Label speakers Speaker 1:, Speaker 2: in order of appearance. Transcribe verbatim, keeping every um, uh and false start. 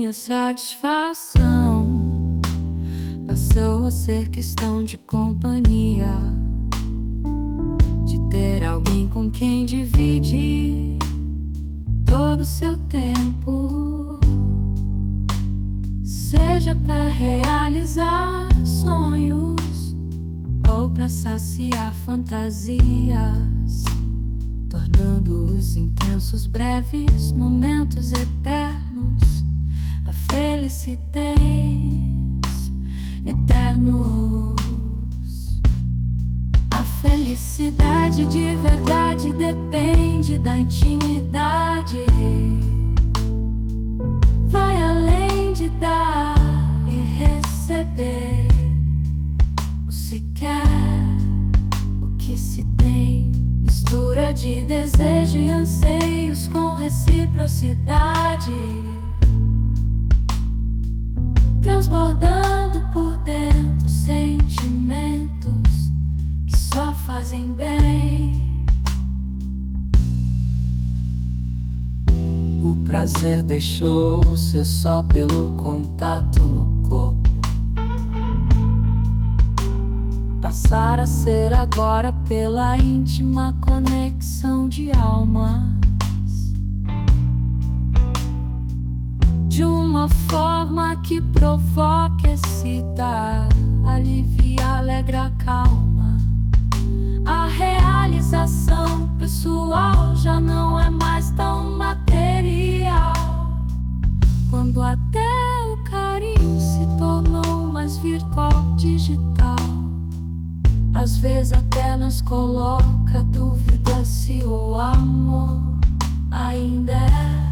Speaker 1: minha satisfação passou a ser questão de companhia, de ter alguém com quem dividir todo o seu tempo, seja para realizar sonhos ou para saciar fantasias, tornando os intensos breves momentos eternos, a felicidade eternos. A felicidade de verdade depende da intimidade, vai além de dar e receber o se quer, o que se tem, mistura de desejo e anseios com reciprocidade, transbordando por dentro sentimentos que só fazem bem. O prazer deixou ser só pelo contato no corpo, passar a ser agora pela íntima conexão de almas, de uma forma que provoca, excita, alivia, alegra, calma. A realização pessoal já não é mais tão material, quando até o carinho se tornou mais virtual, digital. Às vezes até nos coloca dúvida se o amor ainda é